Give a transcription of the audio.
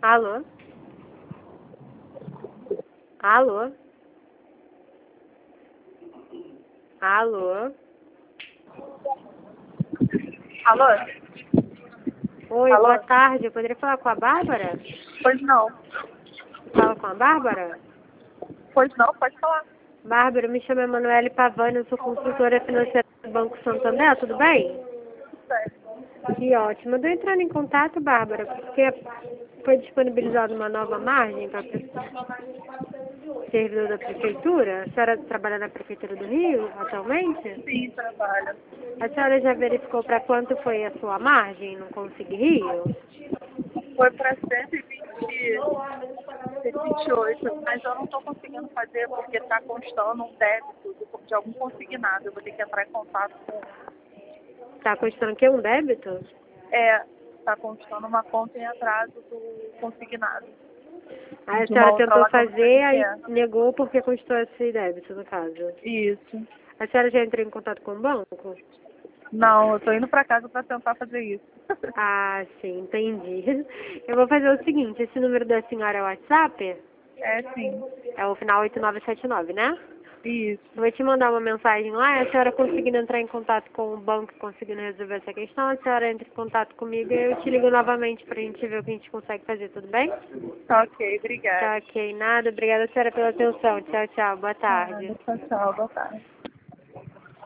Alô? Alô? Alô? Alô? Oi, Alô? boa tarde. Eu poderia falar com a Bárbara? Pois não. Fala com a Bárbara? Pois não, pode falar. Bárbara, me chamo Emanuele Pavani, eu sou consultora financeira do Banco Santander, tudo bem? Que ótimo. Eu estou entrando em contato, Bárbara, porque foi disponibilizada uma nova margem para servidor da prefeitura. A senhora trabalha na prefeitura do Rio atualmente? Sim, trabalho. A senhora já verificou para quanto foi a sua margem no Consig Rio? Foi para 128, mas eu não estou conseguindo fazer porque está constando um débito de algum consignado. Eu vou ter que entrar em contato com... Está constando que é um débito? Está constando uma conta em atraso do consignado. Aí a De uma senhora outra tentou lá que eu não sei fazer, o que aí é. negou porque constou esse débito, no caso. Isso. A senhora já entrou em contato com o banco? Não, eu estou indo para casa para tentar fazer isso. Ah, sim, entendi. Eu vou fazer o seguinte, esse número da senhora é o WhatsApp? É, sim. É o final 8979, né? Isso. Eu vou te mandar uma mensagem lá, e a senhora conseguindo entrar em contato com o banco, conseguindo resolver essa questão, a senhora entra em contato comigo e eu te ligo novamente pra gente ver o que a gente consegue fazer, tudo bem? Tá ok, obrigada. Tá ok, nada. Obrigada, senhora, pela atenção. Tchau, tchau. Boa tarde. Tchau, tchau, boa tarde.